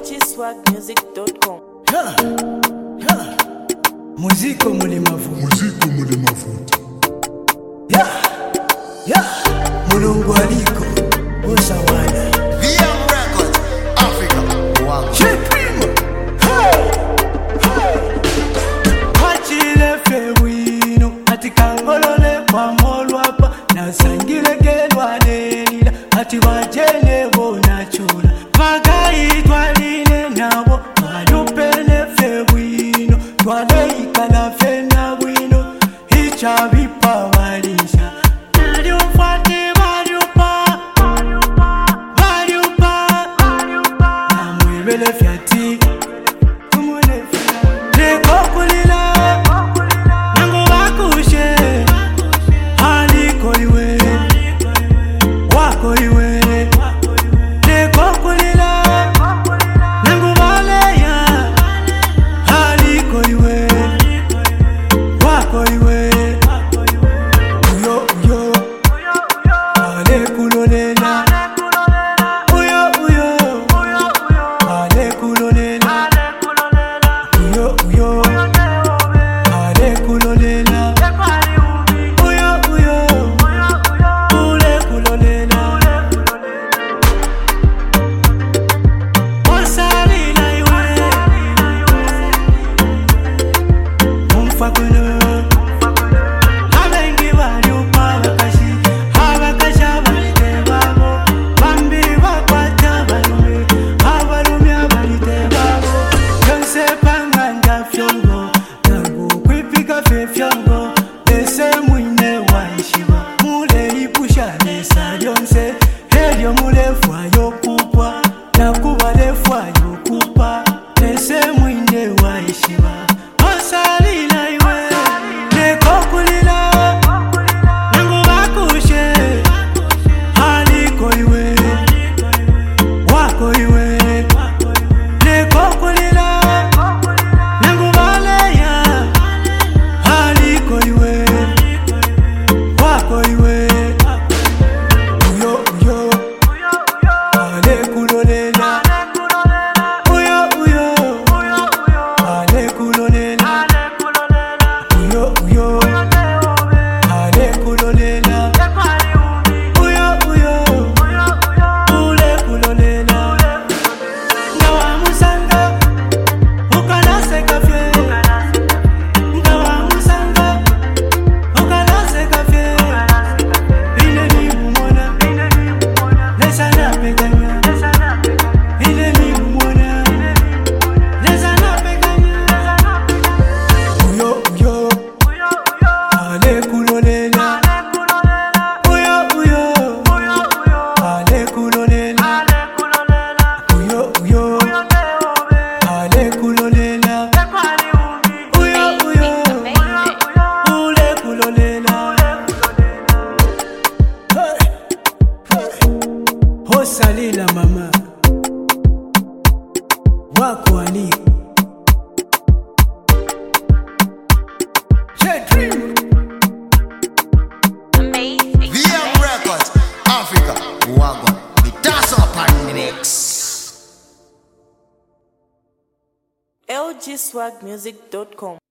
lgswagmusic.com. Muziko mulemavu. Mulungu aliko usawana. VM Records, Africa, Wango. Wachile fewino ati kangolole kwa molwapa na sangile kelwa nelila ati wajene bona chula vagayi twaline nabo malupene fewino twale ikala fena wino ichavipa walisha Fiati, tumune fiati, kokulila, nango wakushe, haliko iwe, wako iwe, kokulila, nango waleya, haliko iwe, wako iwe, uyo uyo, ale kulolela. Salila mama wako ali VM Records, Africa, Wango. That's up on the next. lgswagmusic.com.